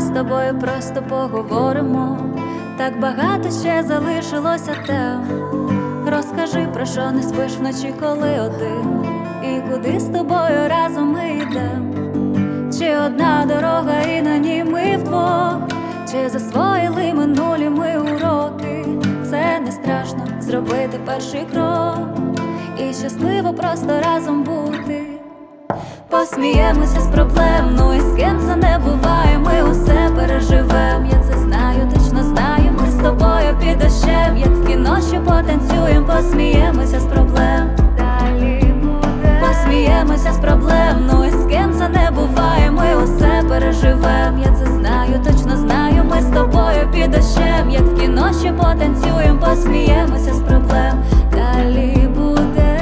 тобою просто поговоримо. Так багато ще залишилося тем. Розкажи, про що не спиш вночі, коли один, і куди з тобою разом ми йдем. Чи одна дорога і на ній ми вдвох, чи засвоїли минулі ми уроки. Це не страшно зробити перший крок і щасливо просто разом бути. Посміємося з проблем, ну і з ким це не буває. Ми усе переживем, я це знаю, точно знаю. Ми з тобою під дощем, як в кіно, що потанцюєм. Посміємося з проблем, далі буде. Посміємося з проблем, ну і з ким це не буває. Ми усе переживем, я це знаю, точно знаю. Ми з тобою під дощем, як в кіно, що потанцюєм. Посміємося з проблем, далі буде.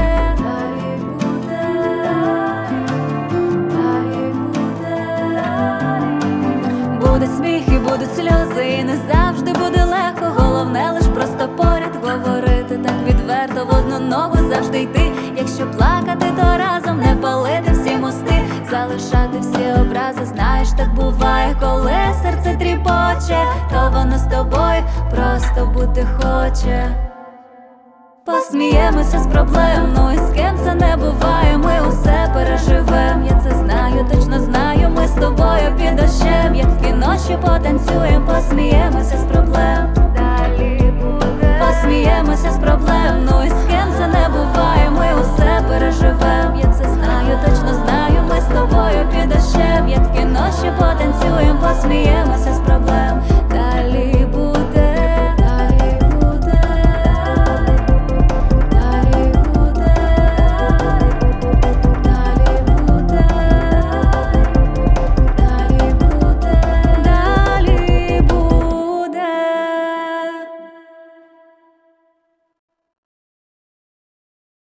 Буде сміх і будуть сльози, і не завжди буде легко. Головне лиш просто поряд говорити, так відверто в одну ногу завжди йти. Якщо плакати, то разом не палити всі мости, залишати всі образи. Знаєш, так буває, коли серце тріпоче, то воно з тобою просто бути хоче. Посміємося з проблем, ну і з ким це не буває. Ми усе переживем, я це знаю, точно знаю. Ми з тобою під дощем, як в кіно, що потанцюєм.